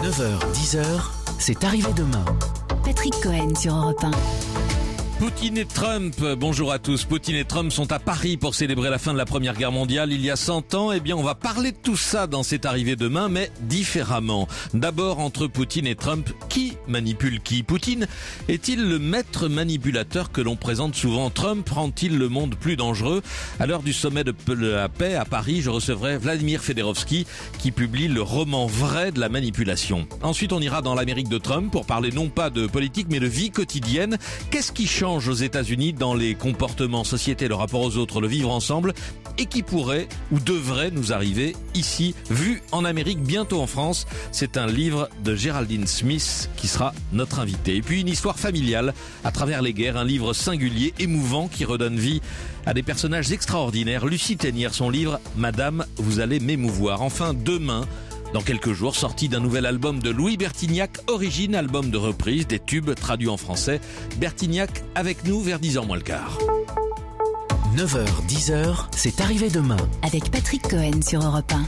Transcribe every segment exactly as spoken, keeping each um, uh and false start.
neuf heures dix, c'est arrivé demain. Patrick Cohen sur Europe un. Poutine et Trump, bonjour à tous. Poutine et Trump sont à Paris pour célébrer la fin de la Première Guerre mondiale il y a cent ans. Eh bien, on va parler de tout ça dans C'est arrivé demain, mais différemment. D'abord, entre Poutine et Trump, qui manipule qui? Poutine est-il le maître manipulateur que l'on présente souvent? Trump rend-il le monde plus dangereux? À l'heure du sommet de la paix à Paris, je recevrai Vladimir Fedorovski qui publie le roman vrai de la manipulation. Ensuite, on ira dans l'Amérique de Trump pour parler non pas de politique, mais de vie quotidienne. Qu'est-ce qui change aux États-Unis dans les comportements, société, le rapport aux autres, le vivre ensemble, et qui pourrait ou devrait nous arriver ici, vu en Amérique, bientôt en France. C'est un livre de Géraldine Smith qui sera notre invitée. Et puis une histoire familiale à travers les guerres, un livre singulier, émouvant, qui redonne vie à des personnages extraordinaires. Lucie Ténière, son livre « Madame, vous allez m'émouvoir ». Enfin, demain, dans quelques jours, sortie d'un nouvel album de Louis Bertignac, Origine, album de reprise, des tubes traduits en français. Bertignac avec nous vers dix heures moins le quart. neuf heures dix, c'est arrivé demain. Avec Patrick Cohen sur Europe un.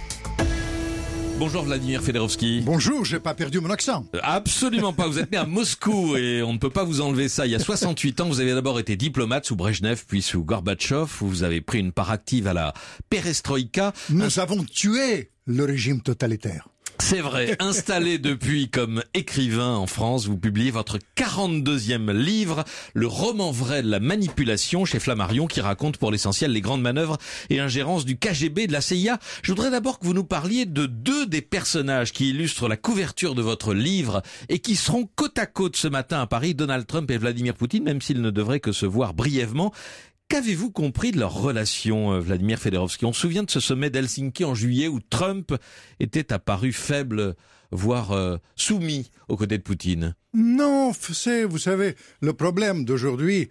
Bonjour Vladimir Fedorovski. Bonjour, j'ai pas perdu mon accent. Absolument pas, vous êtes né à Moscou et on ne peut pas vous enlever ça. Il y a soixante-huit ans, vous avez d'abord été diplomate sous Brejnev, puis sous Gorbatchev, où vous avez pris une part active à la perestroïka. Nous Un... avons tué le régime totalitaire. C'est vrai, installé depuis comme écrivain en France, vous publiez votre quarante-deuxième livre, le roman vrai de la manipulation chez Flammarion, qui raconte pour l'essentiel les grandes manœuvres et ingérences du K G B, de la C I A. Je voudrais d'abord que vous nous parliez de deux des personnages qui illustrent la couverture de votre livre et qui seront côte à côte ce matin à Paris, Donald Trump et Vladimir Poutine, même s'ils ne devraient que se voir brièvement. Qu'avez-vous compris de leur relation, Vladimir Fedorovski? On se souvient de ce sommet d'Helsinki en juillet où Trump était apparu faible, voire euh, soumis aux côtés de Poutine. Non, c'est, vous savez, le problème d'aujourd'hui,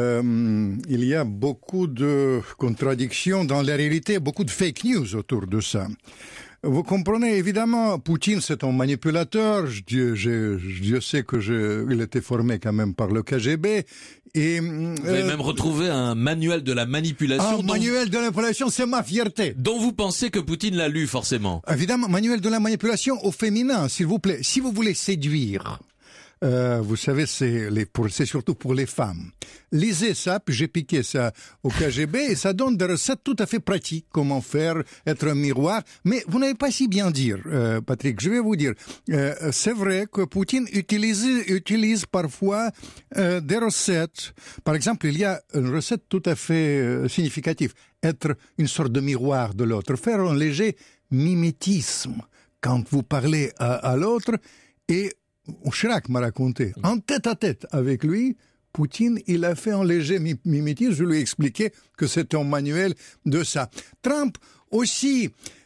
euh, il y a beaucoup de contradictions dans la réalité, beaucoup de fake news autour de ça. Vous comprenez, évidemment, Poutine, c'est un manipulateur. Je, je, je sais que je, il était formé quand même par le K G B. Et, vous avez euh, même retrouvé un manuel de la manipulation. Un manuel de la manipulation, c'est ma fierté. Dont vous pensez que Poutine l'a lu, forcément. Évidemment, manuel de la manipulation au féminin, s'il vous plaît. Si vous voulez séduire, euh, vous savez, c'est, les, pour, c'est surtout pour les femmes. Lisez ça, puis j'ai piqué ça au K G B, et ça donne des recettes tout à fait pratiques, comment faire, être un miroir. Mais vous n'avez pas si bien dire, euh, Patrick. Je vais vous dire, euh, c'est vrai que Poutine utilise, utilise parfois euh, des recettes. Par exemple, il y a une recette tout à fait euh, significative. Être une sorte de miroir de l'autre. Faire un léger mimétisme quand vous parlez à, à l'autre. Et Chirac m'a raconté, en tête-à-tête avec lui, Poutine, il a fait un léger mimétisme. Je lui ai expliqué que c'était un manuel de ça. Trump aussi,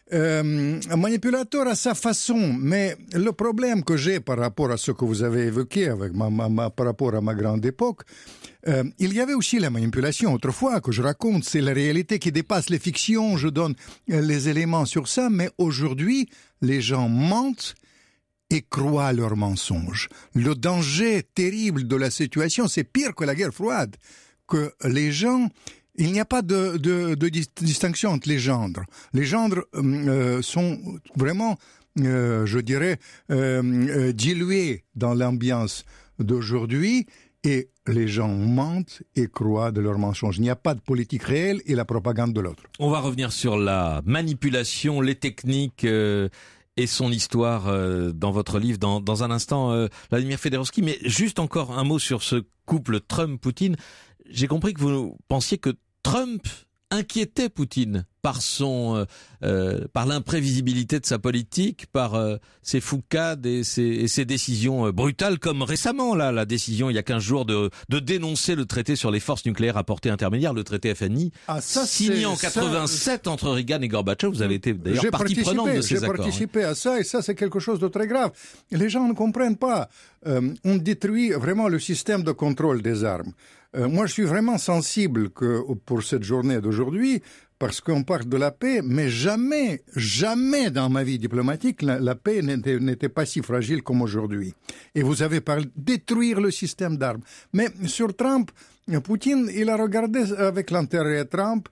euh, un manipulateur à sa façon. Mais le problème que j'ai par rapport à ce que vous avez évoqué avec ma, ma, ma, par rapport à ma grande époque, euh, il y avait aussi la manipulation autrefois que je raconte. C'est la réalité qui dépasse les fictions. Je donne les éléments sur ça. Mais aujourd'hui, les gens mentent et croient leurs mensonges. Le danger terrible de la situation, c'est pire que la guerre froide, que les gens, il n'y a pas de, de, de distinction entre les gendres. Les gendres euh, sont vraiment, euh, je dirais, euh, euh, dilués dans l'ambiance d'aujourd'hui, et les gens mentent et croient de leurs mensonges. Il n'y a pas de politique réelle et la propagande de l'autre. On va revenir sur la manipulation, les techniques euh... et son histoire euh, dans votre livre dans, dans un instant, euh, Vladimir Fedorovski. Mais juste encore un mot sur ce couple Trump-Poutine. J'ai compris que vous pensiez que Trump inquiétait Poutine par son, euh, euh, par l'imprévisibilité de sa politique, par euh, ses foucades et ses, et ses décisions euh, brutales, comme récemment là, la décision il y a quinze jours de, de dénoncer le traité sur les forces nucléaires à portée intermédiaire, le traité F N I, ah, ça, signé en quatre-vingt-sept ça... entre Reagan et Gorbatchev. Vous avez été d'ailleurs j'ai partie prenante de ces j'ai accords. J'ai participé à ça, et ça c'est quelque chose de très grave. Les gens ne comprennent pas. Euh, on détruit vraiment le système de contrôle des armes. Euh, moi, je suis vraiment sensible que pour cette journée d'aujourd'hui, parce qu'on parle de la paix, mais jamais, jamais dans ma vie diplomatique, la, la paix n'était, n'était pas si fragile comme aujourd'hui. Et vous avez parlé de détruire le système d'armes. Mais sur Trump, Poutine, il a regardé avec l'intérêt Trump,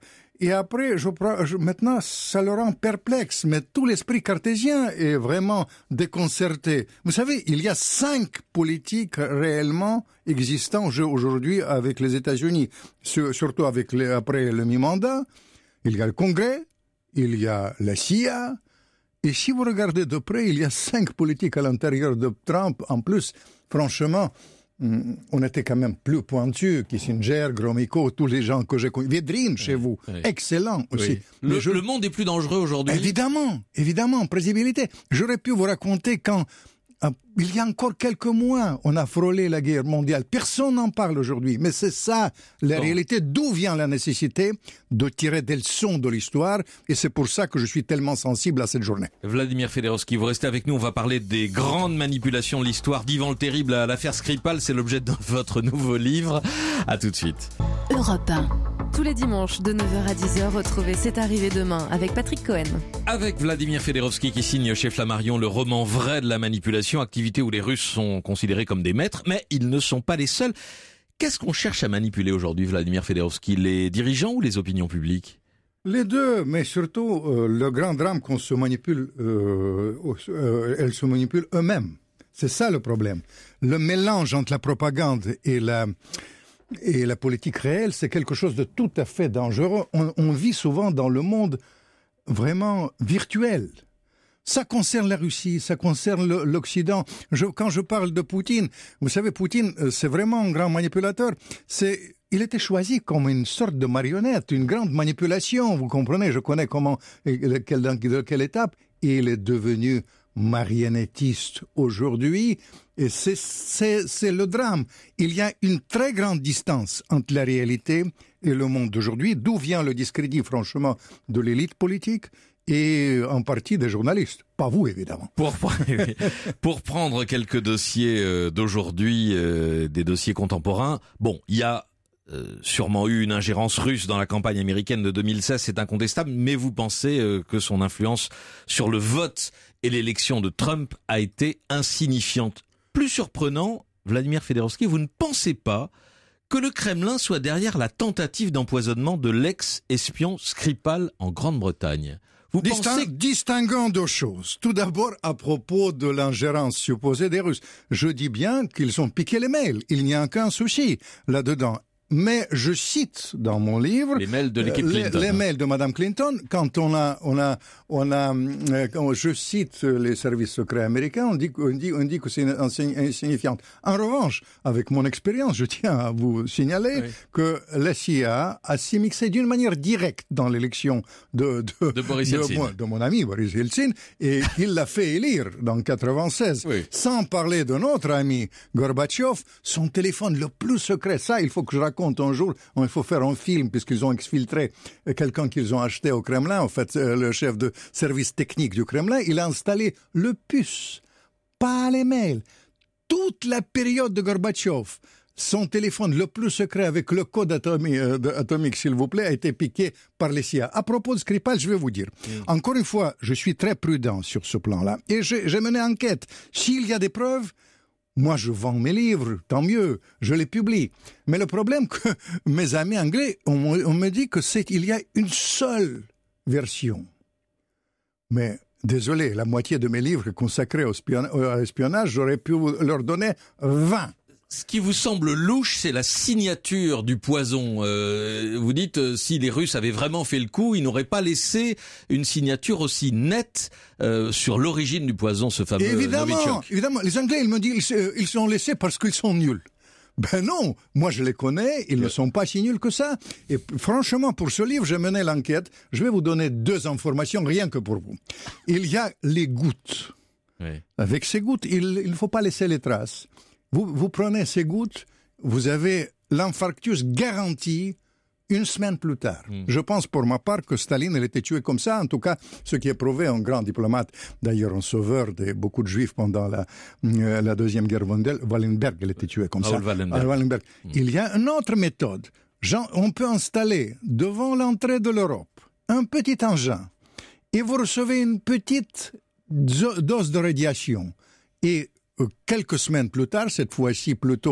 et après, je, je, maintenant, ça le rend perplexe. Mais tout l'esprit cartésien est vraiment déconcerté. Vous savez, il y a cinq politiques réellement existantes aujourd'hui avec les États-Unis, surtout avec les, après le mi-mandat. Il y a le Congrès, il y a la C I A, et si vous regardez de près, il y a cinq politiques à l'intérieur de Trump. En plus, franchement, on était quand même plus pointu, Kissinger, Gromyko, tous les gens que j'ai connus. Védrine, chez vous, oui. Excellent aussi. Oui. Le, je... le monde est plus dangereux aujourd'hui. Évidemment, évidemment, prévisibilité. J'aurais pu vous raconter quand, euh, il y a encore quelques mois, on a frôlé la guerre mondiale. Personne n'en parle aujourd'hui, mais c'est ça la bon. réalité. D'où vient la nécessité de tirer des leçons de l'histoire, et c'est pour ça que je suis tellement sensible à cette journée. Vladimir Fedorovski, vous restez avec nous, on va parler des grandes manipulations de l'histoire d'Ivan le Terrible à l'affaire Skripal, c'est l'objet de votre nouveau livre. À tout de suite. Europe un. Tous les dimanches de neuf heures à dix heures, retrouvez C'est arrivé demain avec Patrick Cohen. Avec Vladimir Fedorovski qui signe chez Flammarion le roman vrai de la manipulation, activité où les Russes sont considérés comme des maîtres, mais ils ne sont pas les seuls. Qu'est-ce qu'on cherche à manipuler aujourd'hui, Vladimir Fedorovski, les dirigeants ou les opinions publiques ? Les deux, mais surtout euh, le grand drame qu'on se manipule, euh, euh, elles se manipulent eux-mêmes. C'est ça le problème. Le mélange entre la propagande et la... Et la politique réelle, c'est quelque chose de tout à fait dangereux. On, on vit souvent dans le monde vraiment virtuel. Ça concerne la Russie, ça concerne le, l'Occident. Je, quand je parle de Poutine, vous savez, Poutine, c'est vraiment un grand manipulateur. C'est, il était choisi comme une sorte de marionnette, une grande manipulation. Vous comprenez, je connais comment, quelle, de quelle étape. Et il est devenu marionnettiste aujourd'hui, et c'est, c'est, c'est le drame. Il y a une très grande distance entre la réalité et le monde d'aujourd'hui, d'où vient le discrédit, franchement, de l'élite politique et en partie des journalistes. Pas vous, évidemment. Pour, pour prendre quelques dossiers d'aujourd'hui, euh, des dossiers contemporains, bon, il y a Euh, sûrement eu une ingérence russe dans la campagne américaine de deux mille seize, c'est incontestable, mais vous pensez euh, que son influence sur le vote et l'élection de Trump a été insignifiante. Plus surprenant, Vladimir Fedorovski, vous ne pensez pas que le Kremlin soit derrière la tentative d'empoisonnement de l'ex-espion Skripal en Grande-Bretagne? Vous Distin- pensez... Distinguons deux choses. Tout d'abord, à propos de l'ingérence supposée des Russes. Je dis bien qu'ils ont piqué les mails. Il n'y a aucun souci là-dedans. Mais je cite dans mon livre les mails de l'équipe Clinton. Les, les mails de Madame Clinton. Quand on a, on a, on a, euh, quand je cite les services secrets américains, on dit, on dit, on dit que c'est insignifiant. En revanche, avec mon expérience, je tiens à vous signaler oui. que la C I A a s'immiscé d'une manière directe dans l'élection de de, de, Boris de, Yeltsin. Moi, de mon ami Boris Yeltsin, et il l'a fait élire dans quatre-vingt-seize. Oui. Sans parler de notre ami Gorbatchev, son téléphone le plus secret. Ça, il faut que je raconte. Un jour, il faut faire un film puisqu'ils ont exfiltré quelqu'un qu'ils ont acheté au Kremlin, en fait, le chef de service technique du Kremlin, il a installé le puce, pas les mails. Toute la période de Gorbatchev, son téléphone le plus secret avec le code atomique, euh, atomique s'il vous plaît, a été piqué par les C I A. À propos de Skripal, je vais vous dire, mmh. encore une fois, je suis très prudent sur ce plan-là et j'ai, j'ai mené enquête. S'il y a des preuves, moi, je vends mes livres, tant mieux, je les publie. Mais le problème que mes amis anglais, on, on me dit que c'est, il y a une seule version. Mais, désolé, la moitié de mes livres consacrés au spion, à l'espionnage, j'aurais pu leur donner vingt. Ce qui vous semble louche, c'est la signature du poison. Euh, vous dites, euh, si les Russes avaient vraiment fait le coup, ils n'auraient pas laissé une signature aussi nette euh, sur l'origine du poison, ce fameux évidemment, Novichok. Évidemment, les Anglais, ils me disent, ils, ils sont laissés parce qu'ils sont nuls. Ben non, moi je les connais, ils ne sont pas si nuls que ça. Et franchement, pour ce livre, j'ai mené l'enquête. Je vais vous donner deux informations, rien que pour vous. Il y a les gouttes. Oui. Avec ces gouttes, il ne faut pas laisser les traces. Vous, vous prenez ces gouttes, vous avez l'infarctus garanti une semaine plus tard. Mm. Je pense pour ma part que Staline elle était tué comme ça, en tout cas ce qui est prouvé, un grand diplomate, d'ailleurs un sauveur de beaucoup de juifs pendant la, euh, la Deuxième Guerre mondiale, Wallenberg, elle était tué comme Raoul ça. Wallenberg. Wallenberg. Mm. Il y a une autre méthode. Jean, on peut installer devant l'entrée de l'Europe un petit engin et vous recevez une petite dose de radiation et quelques semaines plus tard, cette fois-ci plutôt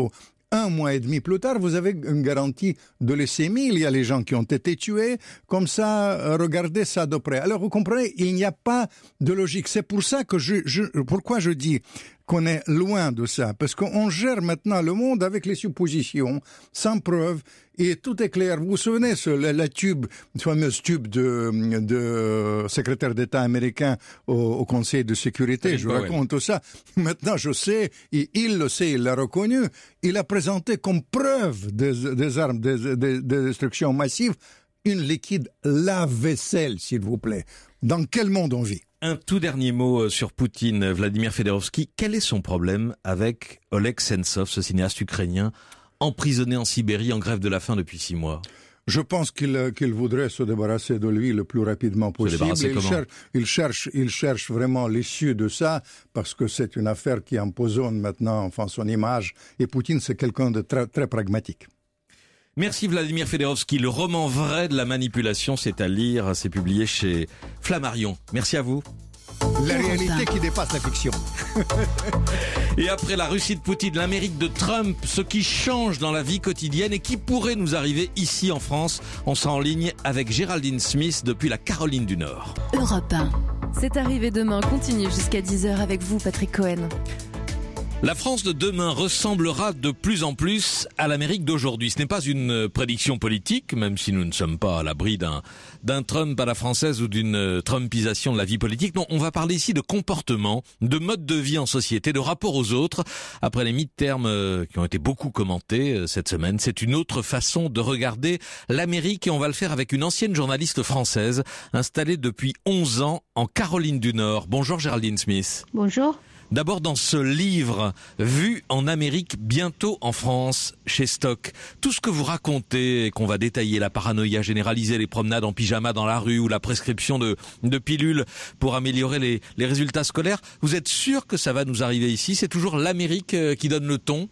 un mois et demi plus tard, vous avez une garantie de leucémie. Il y a les gens qui ont été tués. Comme ça, regardez ça de près. Alors, vous comprenez, il n'y a pas de logique. C'est pour ça que je, je pourquoi je dis qu'on est loin de ça, parce qu'on gère maintenant le monde avec les suppositions, sans preuve, et tout est clair. Vous vous souvenez, ce, la, la tube, la fameuse tube de, de secrétaire d'État américain au, au Conseil de sécurité, je vous raconte tout ça. Maintenant, je sais, et il le sait, il l'a reconnu, il a présenté comme preuve des, des armes de, de, de destruction massive une liquide lave-vaisselle, s'il vous plaît. Dans quel monde on vit? Un tout dernier mot sur Poutine, Vladimir Fedorovski. Quel est son problème avec Oleg Sentsov, ce cinéaste ukrainien, emprisonné en Sibérie en grève de la faim depuis six mois? Je pense qu'il qu'il voudrait se débarrasser de lui le plus rapidement possible. Se il, cher, il, cherche, il cherche vraiment l'issue de ça, parce que c'est une affaire qui empoisonne maintenant enfin, son image. Et Poutine, c'est quelqu'un de très, très pragmatique. Merci Vladimir Fedorovski. Le roman vrai de la manipulation, c'est à lire, c'est publié chez Flammarion. Merci à vous. La réalité qui dépasse la fiction. Et après la Russie de Poutine, l'Amérique de Trump, ce qui change dans la vie quotidienne et qui pourrait nous arriver ici en France, on sera en ligne avec Géraldine Smith depuis la Caroline du Nord. Europe un. C'est arrivé demain, continue jusqu'à dix heures avec vous, Patrick Cohen. La France de demain ressemblera de plus en plus à l'Amérique d'aujourd'hui. Ce n'est pas une prédiction politique, même si nous ne sommes pas à l'abri d'un, d'un Trump à la française ou d'une Trumpisation de la vie politique. Non, on va parler ici de comportement, de mode de vie en société, de rapport aux autres. Après les mi-termes qui ont été beaucoup commentés cette semaine, c'est une autre façon de regarder l'Amérique et on va le faire avec une ancienne journaliste française installée depuis onze ans en Caroline du Nord. Bonjour Géraldine Smith. Bonjour. D'abord dans ce livre, Vu en Amérique, bientôt en France, chez Stock. Tout ce que vous racontez et qu'on va détailler, la paranoïa généralisée, les promenades en pyjama dans la rue ou la prescription de, de pilules pour améliorer les, les résultats scolaires, vous êtes sûr que ça va nous arriver ici? C'est toujours l'Amérique qui donne le ton?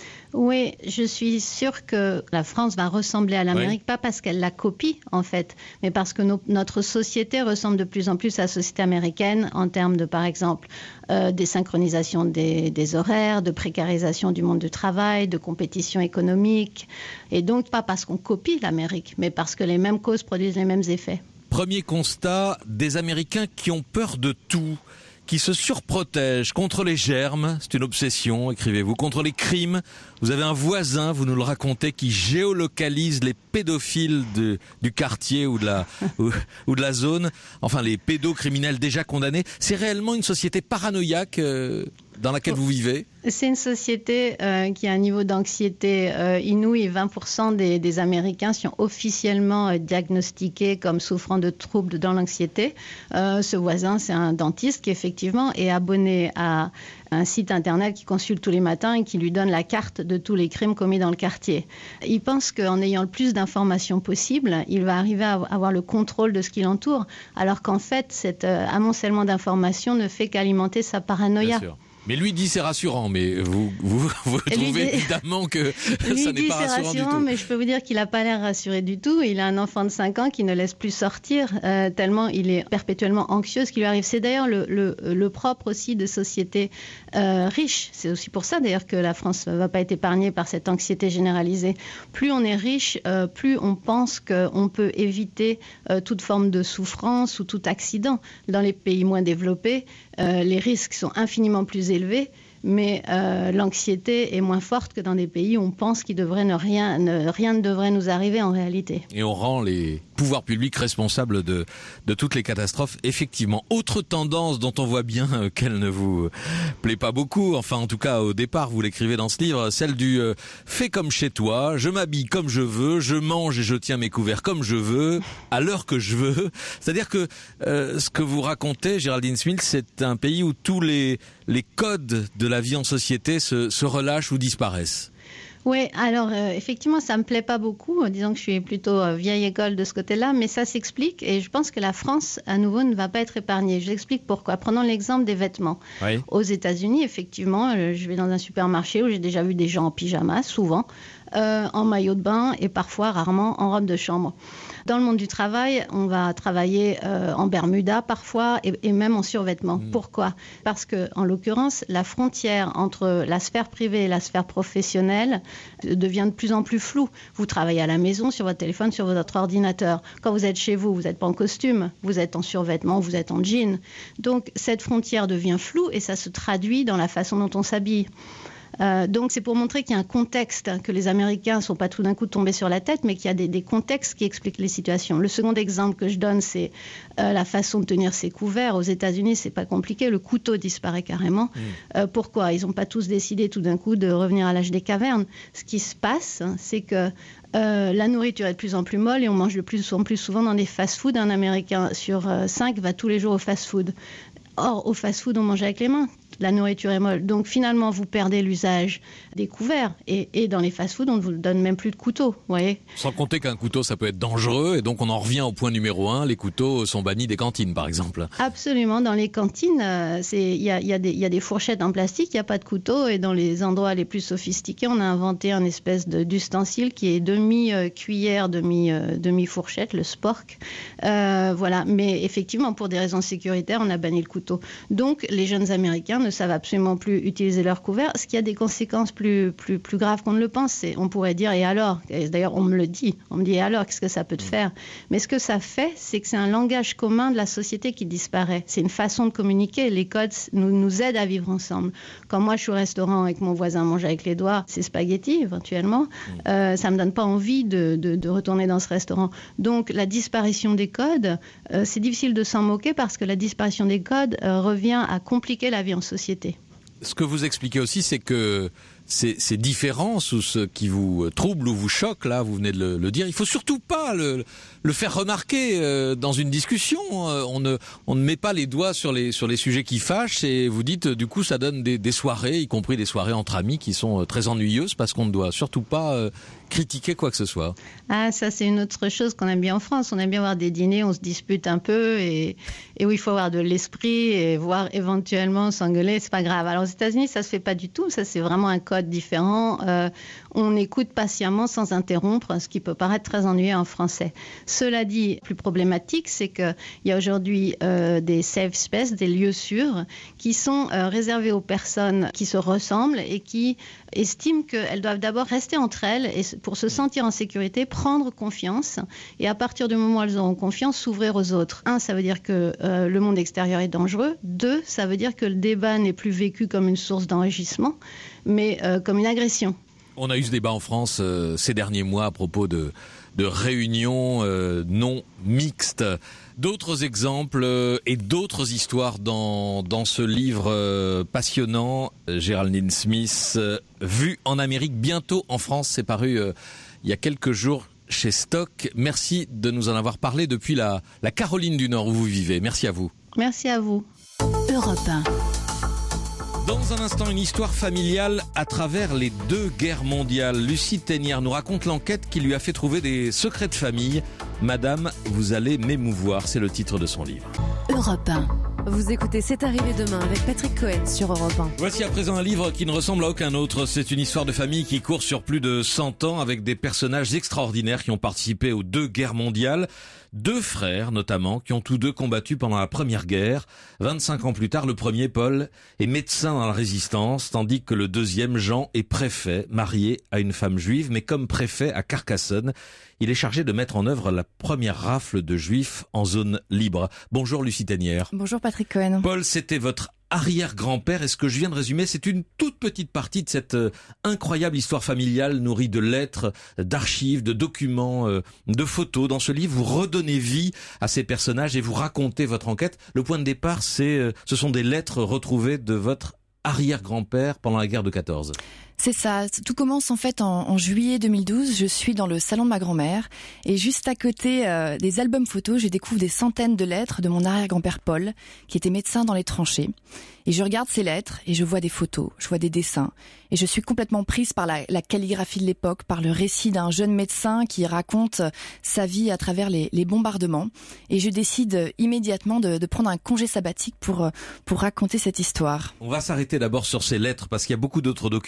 Oui, je suis sûre que la France va ressembler à l'Amérique, oui. Pas parce qu'elle la copie en fait, mais parce que nos, notre société ressemble de plus en plus à la société américaine en termes de, par exemple, euh, désynchronisation des, des horaires, de précarisation du monde du travail, de compétition économique, et donc pas parce qu'on copie l'Amérique, mais parce que les mêmes causes produisent les mêmes effets. Premier constat, des Américains qui ont peur de tout, qui se surprotègent contre les germes, c'est une obsession, écrivez-vous, contre les crimes. Vous avez un voisin, vous nous le racontez, qui géolocalise les pédophiles de, du quartier ou de, la, ou, ou de la zone, enfin les pédocriminels déjà condamnés. C'est réellement une société paranoïaque euh, dans laquelle vous vivez? C'est une société euh, qui a un niveau d'anxiété euh, inouï. vingt pour cent des, des Américains sont officiellement euh, diagnostiqués comme souffrant de troubles dans l'anxiété. Euh, ce voisin, c'est un dentiste qui effectivement est abonné à un site internet qui consulte tous les matins et qui lui donne la carte de tous les crimes commis dans le quartier. Il pense qu'en ayant le plus d'informations possible, il va arriver à avoir le contrôle de ce qui l'entoure, alors qu'en fait, cet euh, amoncellement d'informations ne fait qu'alimenter sa paranoïa. Bien sûr. Mais lui dit c'est rassurant, mais vous, vous, vous trouvez dit, évidemment que ça n'est pas rassurant, rassurant du tout. Mais je peux vous dire qu'il n'a pas l'air rassuré du tout. Il a un enfant de cinq ans qui ne laisse plus sortir, euh, tellement il est perpétuellement anxieux ce qui lui arrive. C'est d'ailleurs le, le, le propre aussi de sociétés euh, riches. C'est aussi pour ça d'ailleurs que la France ne va pas être épargnée par cette anxiété généralisée. Plus on est riche, euh, plus on pense qu'on peut éviter euh, toute forme de souffrance ou tout accident. Dans les pays moins développés, euh, les risques sont infiniment plus élevé, mais euh, l'anxiété est moins forte que dans des pays où on pense qu'il devrait ne rien, ne, rien ne devrait nous arriver en réalité. Et on rend les pouvoirs publics responsables de, de toutes les catastrophes. Effectivement, autre tendance dont on voit bien euh, qu'elle ne vous plaît pas beaucoup, enfin en tout cas au départ vous l'écrivez dans ce livre, celle du euh, fais comme chez toi, je m'habille comme je veux, je mange et je tiens mes couverts comme je veux, à l'heure que je veux. C'est-à-dire que euh, ce que vous racontez, Géraldine Smith, c'est un pays où tous les, les codes de la vie en société se, se relâchent ou disparaissent. Oui, alors euh, effectivement, ça me plaît pas beaucoup. Disons que je suis plutôt euh, vieille école de ce côté-là, mais ça s'explique et je pense que la France, à nouveau, ne va pas être épargnée. Je l'explique pourquoi. Prenons l'exemple des vêtements. Oui. Aux États-Unis, effectivement, euh, je vais dans un supermarché où j'ai déjà vu des gens en pyjama, souvent, euh, en maillot de bain et parfois, rarement, en robe de chambre. Dans le monde du travail, on va travailler euh, en Bermuda parfois et, et même en survêtement. Mmh. Pourquoi ? Parce que, en l'occurrence, la frontière entre la sphère privée et la sphère professionnelle devient de plus en plus floue. Vous travaillez à la maison, sur votre téléphone, sur votre ordinateur. Quand vous êtes chez vous, vous n'êtes pas en costume, vous êtes en survêtement, vous êtes en jean. Donc, cette frontière devient floue et ça se traduit dans la façon dont on s'habille. Euh, donc c'est pour montrer qu'il y a un contexte, que les Américains ne sont pas tout d'un coup tombés sur la tête, mais qu'il y a des, des contextes qui expliquent les situations. Le second exemple que je donne, c'est euh, la façon de tenir ses couverts. Aux États-Unis, c'est pas compliqué, le couteau disparaît carrément. Mmh. Euh, pourquoi ? Ils n'ont pas tous décidé tout d'un coup de revenir à l'âge des cavernes. Ce qui se passe, c'est que Euh, la nourriture est de plus en plus molle et on mange de plus en plus souvent dans des fast-foods. Un Américain sur euh, cinq va tous les jours au fast-food. Or, au fast-food, on mange avec les mains. La nourriture est molle. Donc, finalement, vous perdez l'usage des couverts. Et, et dans les fast-foods, on ne vous donne même plus de couteau. Vous voyez ? Sans compter qu'un couteau, ça peut être dangereux. Et donc, on en revient au point numéro un. Les couteaux sont bannis des cantines, par exemple. Absolument. Dans les cantines, il y a, y a des, y a des fourchettes en plastique, il n'y a pas de couteau. Et dans les endroits les plus sophistiqués, on a inventé un espèce de, d'ustensile qui est demi-cuillère, demi, euh, demi-fourchette, le spork. Euh, voilà. Mais effectivement, pour des raisons sécuritaires, on a banni le couteau. Donc, les jeunes Américains ne savent absolument plus utiliser leur couvert, ce qui a des conséquences plus, plus, plus graves qu'on ne le pense. C'est, on pourrait dire, et alors ? Et d'ailleurs, on me le dit. On me dit, et alors, qu'est-ce que ça peut te faire ? Mais ce que ça fait, c'est que c'est un langage commun de la société qui disparaît. C'est une façon de communiquer. Les codes nous, nous aident à vivre ensemble. Quand moi, je suis au restaurant et que mon voisin mange avec les doigts, c'est spaghetti, éventuellement. Euh, ça ne me donne pas envie de, de, de retourner dans ce restaurant. Donc, la disparition des codes, euh, c'est difficile de s'en moquer parce que la disparition des codes euh, revient à compliquer la vie en société. Ce que vous expliquez aussi, c'est que ces, ces différences ou ce qui vous trouble ou vous choque, là, vous venez de le, le dire, il faut surtout pas le, le faire remarquer euh, dans une discussion. Euh, on ne, on ne met pas les doigts sur les, sur les sujets qui fâchent et vous dites, du coup, ça donne des, des soirées, y compris des soirées entre amis qui sont très ennuyeuses parce qu'on ne doit surtout pas euh, critiquer quoi que ce soit. Ah, ça, c'est une autre chose qu'on aime bien en France. On aime bien avoir des dîners, on se dispute un peu et, et où il faut avoir de l'esprit et voire éventuellement s'engueuler, c'est pas grave. Alors, aux États-Unis, ça se fait pas du tout. Ça, c'est vraiment un code différent. Euh, on écoute patiemment sans interrompre, ce qui peut paraître très ennuyeux en français. Cela dit, plus problématique, c'est qu'il y a aujourd'hui euh, des safe spaces, des lieux sûrs, qui sont euh, réservés aux personnes qui se ressemblent et qui estiment qu'elles doivent d'abord rester entre elles et pour se sentir en sécurité, prendre confiance et à partir du moment où elles auront confiance, s'ouvrir aux autres. Un, ça veut dire que euh, le monde extérieur est dangereux. Deux, ça veut dire que le débat n'est plus vécu comme une source d'enrichissement, mais euh, comme une agression. On a eu ce débat en France euh, ces derniers mois à propos de, de réunions euh, non mixtes. D'autres exemples euh, et d'autres histoires dans, dans ce livre euh, passionnant, Geraldine Smith, euh, Vu en Amérique, bientôt en France, c'est paru euh, il y a quelques jours chez Stock. Merci de nous en avoir parlé depuis la, la Caroline du Nord où vous vivez. Merci à vous. Merci à vous. Europe un. Dans un instant, une histoire familiale à travers les deux guerres mondiales. Lucie Ténière nous raconte l'enquête qui lui a fait trouver des secrets de famille. Madame, vous allez m'émouvoir, c'est le titre de son livre. Europe un. Vous écoutez C'est arrivé demain avec Patrick Cohen sur Europe un. Voici à présent un livre qui ne ressemble à aucun autre. C'est une histoire de famille qui court sur plus de cent ans avec des personnages extraordinaires qui ont participé aux deux guerres mondiales. Deux frères, notamment, qui ont tous deux combattu pendant la Première Guerre. vingt-cinq ans plus tard, le premier, Paul, est médecin dans la Résistance, tandis que le deuxième, Jean, est préfet, marié à une femme juive, mais comme préfet à Carcassonne, il est chargé de mettre en œuvre la première rafle de juifs en zone libre. Bonjour Lucie Ténière. Bonjour Patrick Cohen. Paul, c'était votre arrière-grand-père, et ce que je viens de résumer, c'est une toute petite partie de cette euh, incroyable histoire familiale nourrie de lettres, d'archives, de documents, euh, de photos. Dans ce livre, vous redonnez vie à ces personnages et vous racontez votre enquête. Le point de départ, c'est, euh, ce sont des lettres retrouvées de votre arrière-grand-père pendant la guerre de quatorze. C'est ça, tout commence en fait en, en juillet deux mille douze, je suis dans le salon de ma grand-mère et juste à côté euh, des albums photos, je découvre des centaines de lettres de mon arrière-grand-père Paul, qui était médecin dans les tranchées. Et je regarde ces lettres et je vois des photos, je vois des dessins et je suis complètement prise par la, la calligraphie de l'époque, par le récit d'un jeune médecin qui raconte sa vie à travers les, les bombardements et je décide immédiatement de, de prendre un congé sabbatique pour, pour raconter cette histoire. On va s'arrêter d'abord sur ces lettres parce qu'il y a beaucoup d'autres documents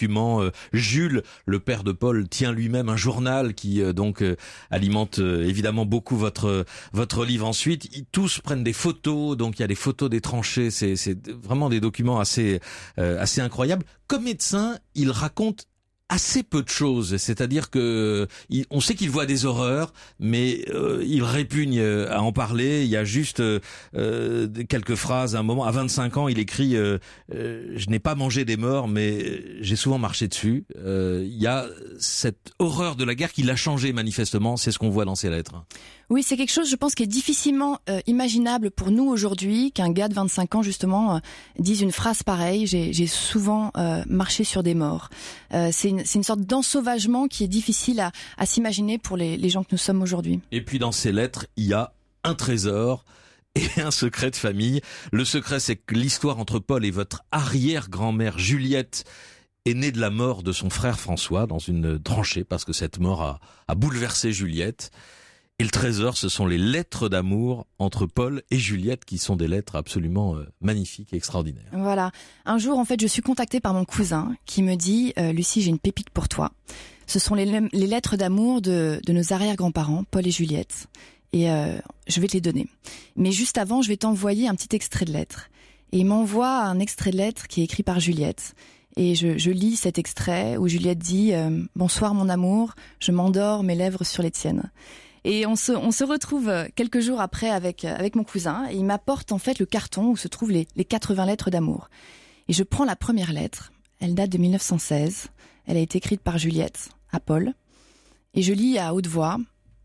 Euh, Jules, le père de Paul, tient lui-même un journal qui euh, donc euh, alimente euh, évidemment beaucoup votre votre livre. Ensuite, ils, tous prennent des photos, donc il y a des photos des tranchées. C'est, c'est vraiment des documents assez euh, assez incroyables. Comme médecin, il raconte assez peu de choses, c'est-à-dire que il, on sait qu'il voit des horreurs, mais euh, il répugne à en parler. Il y a juste euh, quelques phrases. À un moment, à vingt-cinq ans, il écrit euh, euh, « Je n'ai pas mangé des morts, mais j'ai souvent marché dessus euh, ». Il y a cette horreur de la guerre qui l'a changé manifestement. C'est ce qu'on voit dans ses lettres. Oui, c'est quelque chose, je pense, qui est difficilement euh, imaginable pour nous aujourd'hui, qu'un gars de vingt-cinq ans, justement, euh, dise une phrase pareille. J'ai, j'ai souvent euh, marché sur des morts. Euh, c'est, une, c'est une sorte d'ensauvagement qui est difficile à, à s'imaginer pour les, les gens que nous sommes aujourd'hui. Et puis dans ces lettres, il y a un trésor et un secret de famille. Le secret, c'est que l'histoire entre Paul et votre arrière-grand-mère Juliette est née de la mort de son frère François dans une tranchée, parce que cette mort a, a bouleversé Juliette. Et le trésor, ce sont les lettres d'amour entre Paul et Juliette, qui sont des lettres absolument euh, magnifiques et extraordinaires. Voilà. Un jour, en fait, je suis contactée par mon cousin qui me dit euh, « Lucie, j'ai une pépite pour toi. Ce sont les, les lettres d'amour de, de nos arrière-grands-parents, Paul et Juliette. Et euh, je vais te les donner. Mais juste avant, je vais t'envoyer un petit extrait de lettre. » Et il m'envoie un extrait de lettre qui est écrit par Juliette. Et je, je lis cet extrait où Juliette dit euh, « Bonsoir mon amour, je m'endors, mes lèvres sur les tiennes. » Et on se, on se retrouve quelques jours après avec, avec mon cousin, et il m'apporte en fait le carton où se trouvent les, les quatre-vingts lettres d'amour. Et je prends la première lettre, elle date de mille neuf cent seize, elle a été écrite par Juliette à Paul, et je lis à haute voix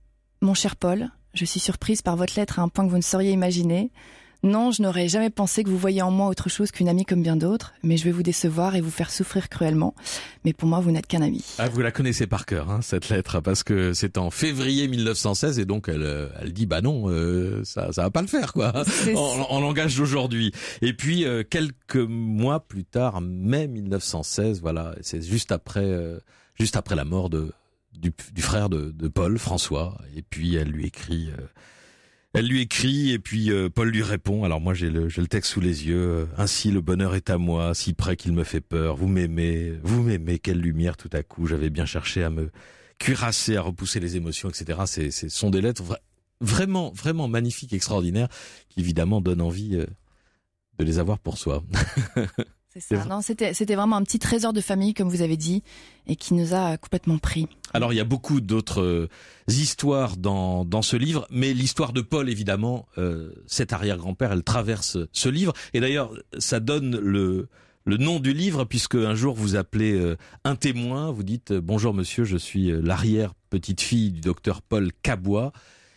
« Mon cher Paul, je suis surprise par votre lettre à un point que vous ne sauriez imaginer. Non, je n'aurais jamais pensé que vous voyiez en moi autre chose qu'une amie comme bien d'autres, mais je vais vous décevoir et vous faire souffrir cruellement. Mais pour moi, vous n'êtes qu'un ami. » Ah, vous la connaissez par cœur, hein, cette lettre, parce que c'est en février mille neuf cent seize, et donc elle, elle dit bah non, euh, ça, ça va pas le faire, quoi, en, en langage d'aujourd'hui. Et puis euh, quelques mois plus tard, mai mille neuf cent seize, voilà, c'est juste après, euh, juste après la mort de du, du frère de, de Paul, François, et puis elle lui écrit. Euh, Elle lui écrit et puis euh, Paul lui répond. Alors moi j'ai le, j'ai le texte sous les yeux. Ainsi le bonheur est à moi, si près qu'il me fait peur. Vous m'aimez, vous m'aimez, quelle lumière tout à coup. J'avais bien cherché à me cuirasser, à repousser les émotions, et cetera. C'est, c'est sont des lettres vra- vraiment, vraiment magnifiques, extraordinaires, qui évidemment donnent envie euh, de les avoir pour soi. C'est ça. Non, c'était, c'était vraiment un petit trésor de famille, comme vous avez dit, et qui nous a complètement pris. Alors, il y a beaucoup d'autres euh, histoires dans, dans ce livre, mais l'histoire de Paul, évidemment, euh, cet arrière-grand-père, elle traverse ce livre. Et d'ailleurs, ça donne le, le nom du livre, puisque un jour, vous appelez euh, un témoin, vous dites « Bonjour monsieur, je suis l'arrière-petite-fille du docteur Paul Cabois »,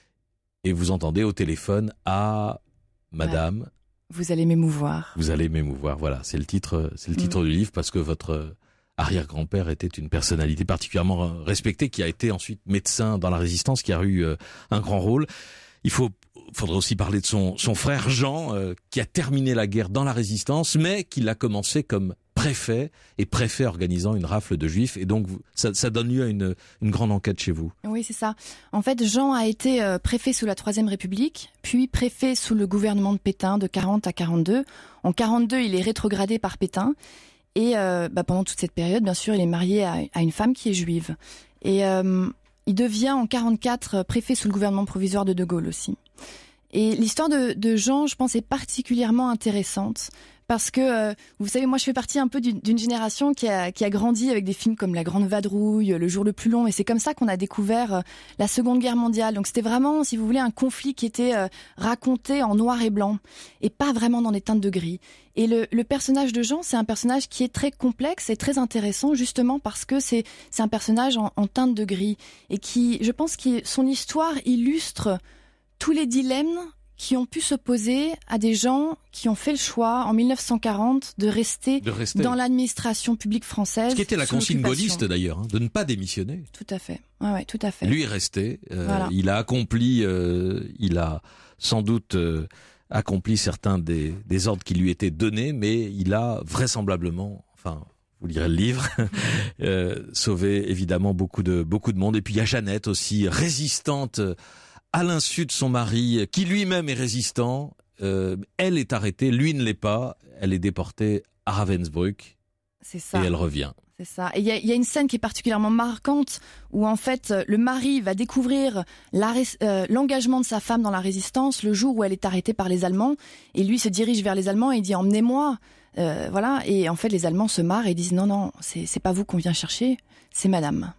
et vous entendez au téléphone « Ah, madame... Ouais. » Vous allez m'émouvoir. Vous allez m'émouvoir, voilà. C'est le titre, c'est le titre mmh. du livre, parce que votre arrière-grand-père était une personnalité particulièrement respectée, qui a été ensuite médecin dans la Résistance, qui a eu euh, un grand rôle. Il faut, faudrait aussi parler de son, son frère Jean, euh, qui a terminé la guerre dans la Résistance, mais qui l'a commencé comme préfet, et préfet organisant une rafle de juifs, et donc ça, ça donne lieu à une, une grande enquête chez vous. Oui, c'est ça. En fait, Jean a été euh, préfet sous la Troisième République, puis préfet sous le gouvernement de Pétain de quarante à quarante-deux. En quarante-deux, il est rétrogradé par Pétain, et euh, bah, pendant toute cette période, bien sûr, il est marié à, à une femme qui est juive. Et euh, il devient en quarante-quatre préfet sous le gouvernement provisoire de De Gaulle aussi. Et l'histoire de, de Jean, je pense, est particulièrement intéressante. Parce que, euh, vous savez, moi je fais partie un peu d'une, d'une génération qui a, qui a grandi avec des films comme La Grande Vadrouille, Le Jour le plus long, et c'est comme ça qu'on a découvert euh, la Seconde Guerre mondiale. Donc c'était vraiment, si vous voulez, un conflit qui était euh, raconté en noir et blanc, et pas vraiment dans des teintes de gris. Et le, le personnage de Jean, c'est un personnage qui est très complexe et très intéressant, justement parce que c'est, c'est un personnage en, en teinte de gris, et qui, je pense que son histoire illustre tous les dilemmes qui ont pu s'opposer à des gens qui ont fait le choix, en mille neuf cent quarante, de rester, de rester. dans l'administration publique française. Ce qui était la consigne gaulliste d'ailleurs, hein, de ne pas démissionner. Tout à fait. Ouais, ouais, tout à fait. Lui est resté. Euh, voilà. Il a accompli, euh, il a sans doute euh, accompli certains des, des ordres qui lui étaient donnés, mais il a vraisemblablement, enfin, vous lirez le livre, euh, sauvé évidemment beaucoup de beaucoup de monde. Et puis il y a Jeannette aussi, résistante à l'insu de son mari, qui lui-même est résistant. Euh, elle est arrêtée, lui ne l'est pas. Elle est déportée à Ravensbrück. C'est ça. Et elle revient. C'est ça. Et il y, y a une scène qui est particulièrement marquante où en fait le mari va découvrir la, euh, l'engagement de sa femme dans la résistance le jour où elle est arrêtée par les Allemands. Et lui se dirige vers les Allemands et dit emmenez-moi. Euh, voilà. Et en fait les Allemands se marrent et disent non non c'est, c'est pas vous qu'on vient chercher, c'est Madame.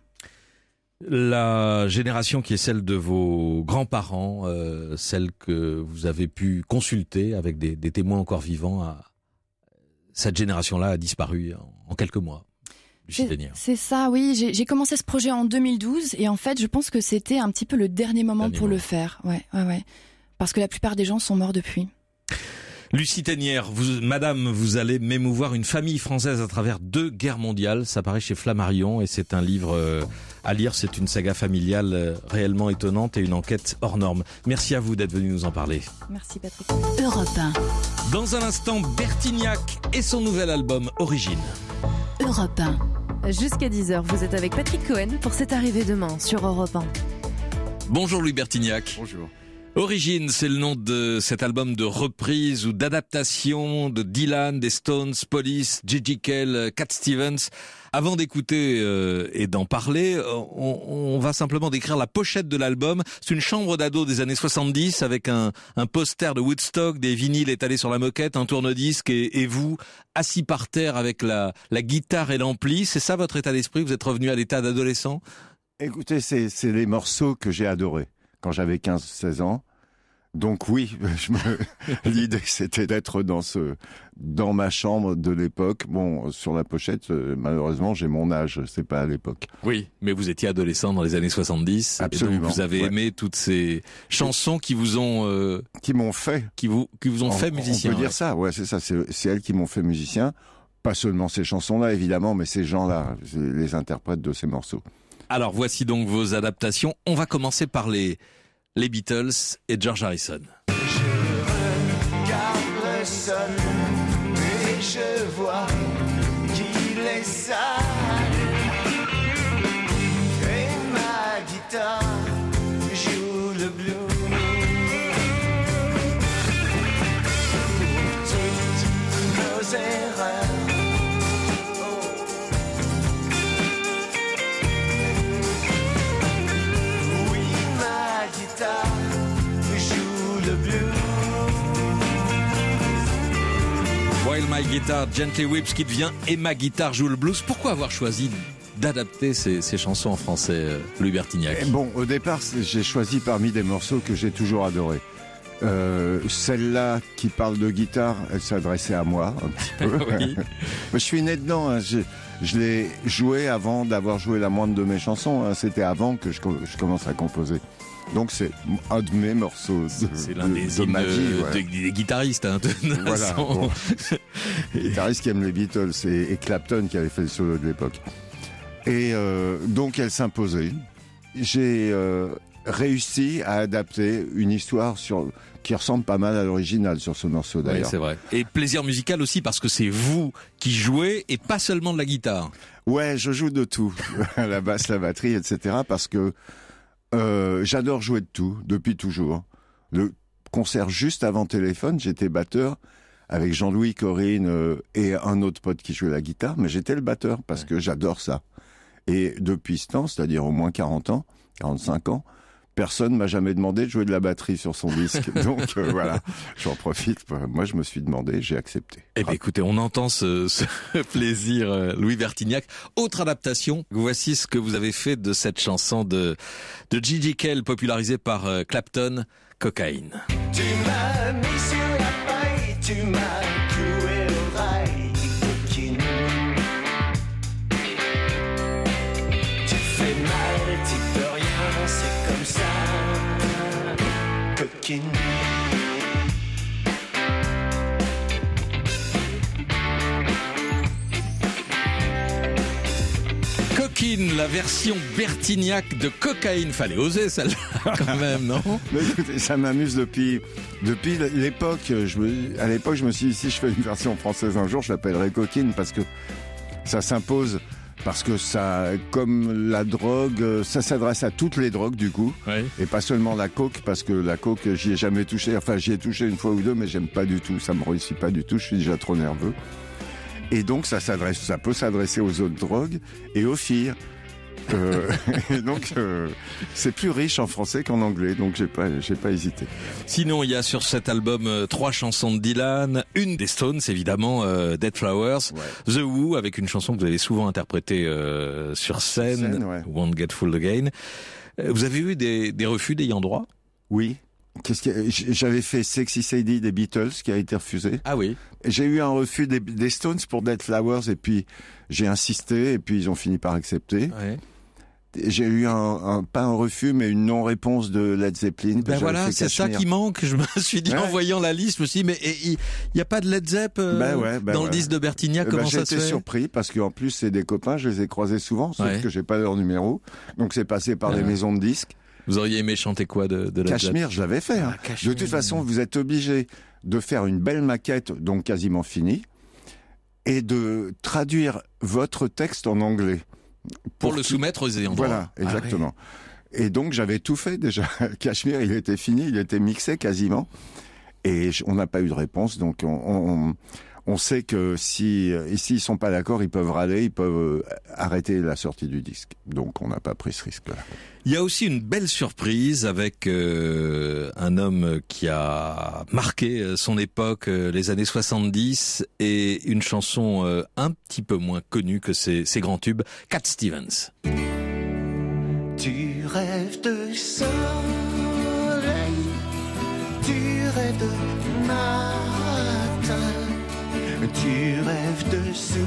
La génération qui est celle de vos grands-parents, euh, celle que vous avez pu consulter avec des, des témoins encore vivants, a, cette génération-là a disparu en, en quelques mois. C'est, c'est ça, oui. J'ai, j'ai commencé ce projet en deux mille douze et en fait, je pense que c'était un petit peu le dernier moment dernier pour moment. le faire. Ouais, ouais, ouais. Parce que la plupart des gens sont morts depuis. Lucie Ténière, vous, madame, vous allez m'émouvoir une famille française à travers deux guerres mondiales. Ça paraît chez Flammarion et c'est un livre euh, à lire. C'est une saga familiale euh, réellement étonnante et une enquête hors norme. Merci à vous d'être venu nous en parler. Merci Patrick. Europe un. Dans un instant, Bertignac et son nouvel album Origine. Europe un. Jusqu'à dix heures, vous êtes avec Patrick Cohen pour C'est arrivé demain sur Europe un. Bonjour Louis Bertignac. Bonjour. Origine, c'est le nom de cet album de reprise ou d'adaptation de Dylan, des Stones, Police, Gigi Kell, Cat Stevens. Avant d'écouter euh, et d'en parler, on, on va simplement décrire la pochette de l'album. C'est une chambre d'ado des années soixante-dix avec un, un poster de Woodstock, des vinyles étalés sur la moquette, un tourne-disque et, et vous assis par terre avec la, la guitare et l'ampli. C'est ça votre état d'esprit? Vous êtes revenu à l'état d'adolescent? Écoutez, c'est, c'est les morceaux que j'ai adorés quand j'avais quinze seize ans. Donc oui, je me... l'idée c'était d'être dans ce, dans ma chambre de l'époque. Bon, sur la pochette, malheureusement, j'ai mon âge, c'est pas à l'époque. Oui, mais vous étiez adolescent dans les années soixante-dix. Absolument. Et donc vous avez ouais. aimé toutes ces chansons qui vous ont, euh, qui m'ont fait, qui vous, qui vous ont on, fait musicien. On peut ouais. dire ça, ouais, c'est ça. C'est, c'est elles qui m'ont fait musicien. Pas seulement ces chansons-là, évidemment, mais ces gens-là, les interprètes de ces morceaux. Alors voici donc vos adaptations. On va commencer par les les Beatles et George Harrison. Je regarde le sol et je vois qu'il est sale. Et ma guitare joue le blues. Pour toutes nos erreurs. While My Guitar Gently Weeps qui devient Et ma guitare joue le blues. Pourquoi avoir choisi d'adapter ces, ces chansons en français, euh, Louis Bertignac? Et bon, au départ, j'ai choisi parmi des morceaux que j'ai toujours adorés. Euh, celle-là qui parle de guitare, elle s'adressait à moi un petit peu. Oui. Je suis né dedans. Hein. Je, je l'ai joué avant d'avoir joué la moindre de mes chansons. Hein. C'était avant que je, je commence à composer. Donc c'est un de mes morceaux de, c'est l'un de, des, de ma vie. De, ouais. de, des guitaristes. Hein, de, de voilà. Bon. Guitariste qui aime les Beatles et, et Clapton qui avait fait le solo de l'époque. Et euh, donc elle s'imposait. J'ai euh, réussi à adapter une histoire sur qui ressemble pas mal à l'original sur ce morceau d'ailleurs. Oui, c'est vrai. Et plaisir musical aussi parce que c'est vous qui jouez et pas seulement de la guitare. Ouais, je joue de tout, la basse, la batterie, et cetera. Parce que euh, j'adore jouer de tout depuis toujours. Le concert juste avant Téléphone, j'étais batteur avec Jean-Louis, Corinne euh, et un autre pote qui jouait la guitare, mais j'étais le batteur parce ouais. que j'adore ça. Et depuis ce temps, c'est-à-dire au moins quarante ans, quarante-cinq ans, personne m'a jamais demandé de jouer de la batterie sur son disque. Donc euh, voilà, j'en profite. Moi, je me suis demandé, j'ai accepté. Eh bien, écoutez, on entend ce, ce plaisir, euh, Louis Bertignac. Autre adaptation, voici ce que vous avez fait de cette chanson de, de Gigi Kell, popularisée par euh, Clapton, Cocaine. Tu m'as mis sur la paille, tu m'as cloué l'oreille, coquine. Tu fais mal, tu peux rien, c'est comme ça, coquine. Coquine, la version Bertignac de Cocaine. Fallait oser celle-là quand même, non? Mais écoutez, ça m'amuse depuis depuis l'époque. Je me, à l'époque, je me suis dit, si je fais une version française un jour, je l'appellerai Coquine parce que ça s'impose. Parce que ça, comme la drogue, ça s'adresse à toutes les drogues du coup, oui. Et pas seulement la coke, parce que la coke, j'y ai jamais touché. Enfin, j'y ai touché une fois ou deux, mais j'aime pas du tout. Ça me réussit pas du tout. Je suis déjà trop nerveux. Et donc, ça s'adresse, ça peut s'adresser aux autres drogues et aux filles. Euh, et donc, euh, c'est plus riche en français qu'en anglais, donc j'ai pas, j'ai pas hésité. Sinon, il y a sur cet album euh, trois chansons de Dylan, une des Stones évidemment, euh, Dead Flowers, ouais. The Who avec une chanson que vous avez souvent interprétée euh, sur scène, sur scène ouais. Won't Get Fooled Again. Euh, vous avez eu des, des refus d'ayant droit ? Oui. Qu'est-ce que j'avais fait Sexy Sadie des Beatles qui a été refusé. Ah oui. J'ai eu un refus des, des Stones pour Dead Flowers et puis j'ai insisté et puis ils ont fini par accepter. Ouais. J'ai eu un, un pas un refus mais une non-réponse de Led Zeppelin. Ben voilà, c'est ça qui manque. Je me suis dit ouais. en voyant la liste, je me suis dit mais il y a pas de Led Zepp euh, ben ouais, ben dans ouais. le disque de Bertignac. Comment ben ça se fait ? J'étais surpris parce qu'en plus c'est des copains, je les ai croisés souvent, sauf ouais. que j'ai pas leur numéro. Donc c'est passé par ouais. les maisons de disques. Vous auriez aimé chanter quoi de, de Led Zepp ? Cachemire, je l'avais fait. Hein. Ah, de toute façon, vous êtes obligé de faire une belle maquette, donc quasiment finie, et de traduire votre texte en anglais. Pour, pour le soumettre aux ayants droit. Voilà, exactement. Ah, oui. Et donc, j'avais tout fait déjà. Cachemire, il était fini, il était mixé quasiment. Et on n'a pas eu de réponse, donc on, on, on sait que si ici ils sont pas d'accord, ils peuvent râler, ils peuvent arrêter la sortie du disque. Donc, on n'a pas pris ce risque-là. Il y a aussi une belle surprise avec euh, un homme qui a marqué son époque, euh, les années soixante-dix, et une chanson euh, un petit peu moins connue que ses, ses grands tubes, Cat Stevens. Tu rêves de soleil, tu rêves de matin, tu rêves de sourire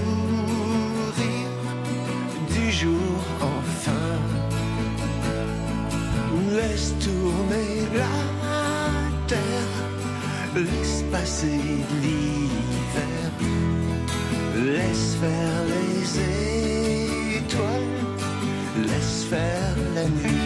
du jour enfin. Laisse tourner la terre, laisse passer l'hiver, laisse faire les étoiles, laisse faire la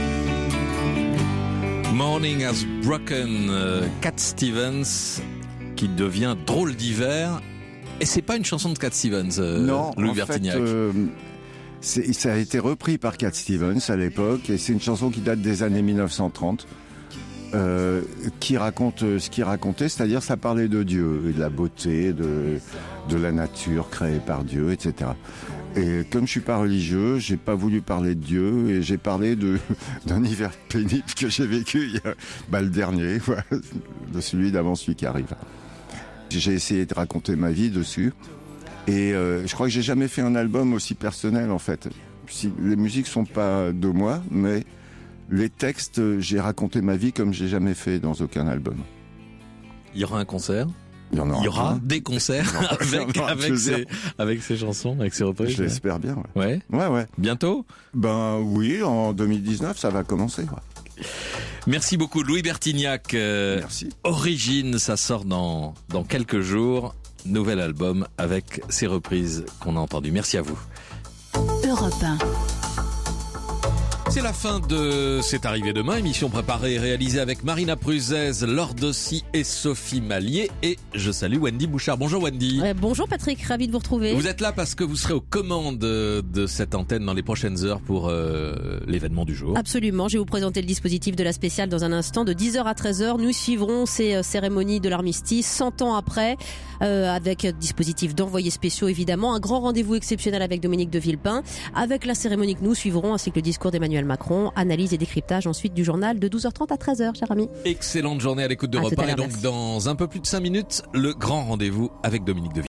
nuit. Morning Has Broken, euh, Cat Stevens, qui devient drôle d'hiver. Et c'est pas une chanson de Cat Stevens, euh, non, Louis en Bertignac. Fait, euh... C'est, ça a été repris par Cat Stevens à l'époque et c'est une chanson qui date des années mille neuf cent trente euh, qui raconte ce qu'il racontait, c'est-à-dire ça parlait de Dieu et de la beauté, de, de la nature créée par Dieu, et cetera. Et comme je suis pas religieux, j'ai pas voulu parler de Dieu et j'ai parlé de, d'un hiver pénible que j'ai vécu il y a, bah, le dernier, ouais, de celui d'avant celui qui arrive. J'ai essayé de raconter ma vie dessus. Et euh, je crois que j'ai jamais fait un album aussi personnel en fait. Si, les musiques sont pas de moi, mais les textes, j'ai raconté ma vie comme j'ai jamais fait dans aucun album. Il y aura un concert ? Il y en aura, Il y aura un. des concerts avec, avec, ces, avec ces chansons, avec ces reprises. Je l'espère bien. Ouais. Ouais. Ouais, ouais. Bientôt ? Ben oui, en deux mille dix-neuf, ça va commencer. Ouais. Merci beaucoup, Louis Bertignac. Euh, Merci. Origine, ça sort dans dans quelques jours. Nouvel album avec ces reprises qu'on a entendues. Merci à vous. Europe un. C'est la fin de C'est arrivé demain, émission préparée et réalisée avec Marina Pruzès, Laure Dossi et Sophie Mallier. Et je salue Wendy Bouchard. Bonjour Wendy. Ouais, bonjour Patrick, ravi de vous retrouver. Vous êtes là parce que vous serez aux commandes de cette antenne dans les prochaines heures pour euh, l'événement du jour. Absolument, je vais vous présenter le dispositif de la spéciale dans un instant. De dix heures à treize heures, nous suivrons ces cérémonies de l'armistice cent ans après, euh, avec dispositif d'envoyés spéciaux évidemment. Un grand rendez-vous exceptionnel avec Dominique de Villepin, avec la cérémonie que nous suivrons ainsi que le discours d'Emmanuel Macron, analyse et décryptage ensuite du journal de douze heures trente à treize heures, cher ami. Excellente journée à l'écoute de Europe un et donc merci. Dans un peu plus de cinq minutes, le grand rendez-vous avec Dominique de Villepin.